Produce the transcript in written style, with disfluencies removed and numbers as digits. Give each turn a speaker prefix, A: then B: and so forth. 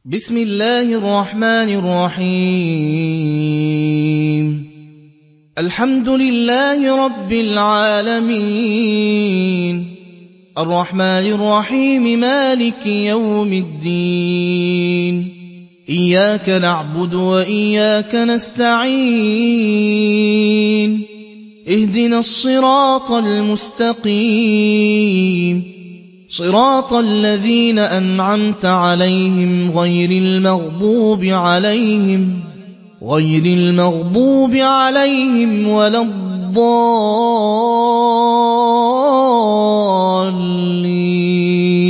A: بسم الله الرحمن الرحيم الحمد لله رب العالمين الرحمن الرحيم مالك يوم الدين إياك نعبد وإياك نستعين اهدنا الصراط المستقيم صراط الذين أنعمت عليهم غير المغضوب عليهم ولا الضالين